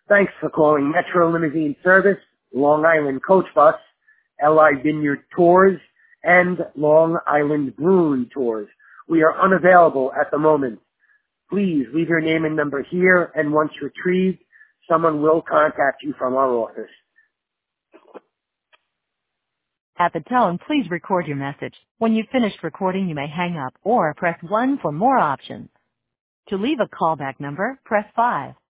Thanks for calling Metro Limousine Service, Long Island Coach Bus, LI Vineyard Tours, and Long Island Bruin Tours. We are unavailable at the moment. Please leave your name and number here, and once retrieved, someone will contact you from our office. At the tone, please record your message. When you've finished recording, you may hang up or press 1 for more options. To leave a callback number, press 5.